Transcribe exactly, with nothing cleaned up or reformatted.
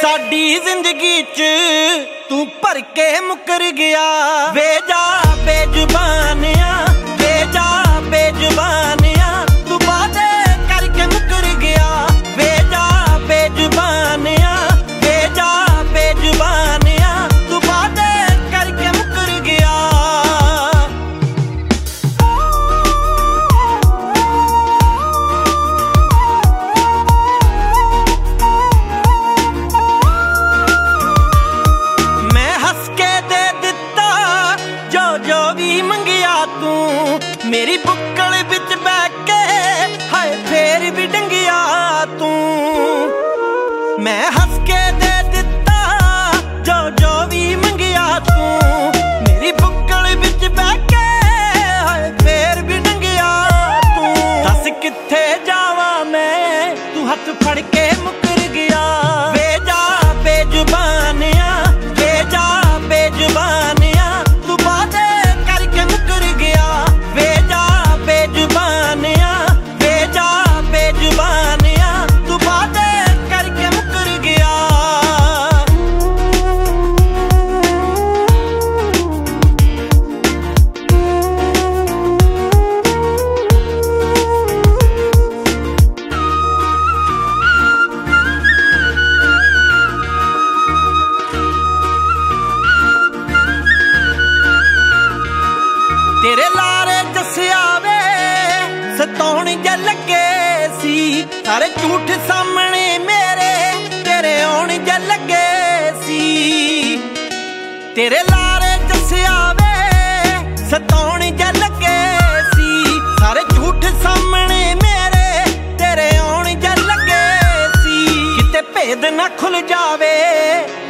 साडी जिंदगी च तू भर के मुकर गया। वे जा बेजुबानिया, वे जा बेजुबानिया, तू वादे करके मुकर गया। वे जा बेजुबानिया, वे जा बेजुबानिया, तू वादे करके मुकर गया। मेरी बुक्कल विच बैठ के हाय फेर भी डंगिया तू। मैं हंस के दे दिता जो जो भी मंगिया तू। मेरी बुक्कल विच बैठ के हाय फेर भी डंगिया तू। दस कित्थे जावा मैं तू हथ फड़ के मुकर गया। वे जा बेजुबानिया, वे जा बेजुबानिया, तू वादे करके मुकर गया। वे जा बेजुबानिया, वे जा बेजुबानिया, तू वादे करके मुकर गया। तेरे लारे दस्सिया वे सताउण जे लगे सी। सारे झूठ सामने मेरे तेरे आउण जे लगे सी। तेरे लारे दस्सिया वे सताउण जे लगे सी। सारे झूठ सामने मेरे तेरे आउण जे लगे सी। किते भेद ना खुल जावे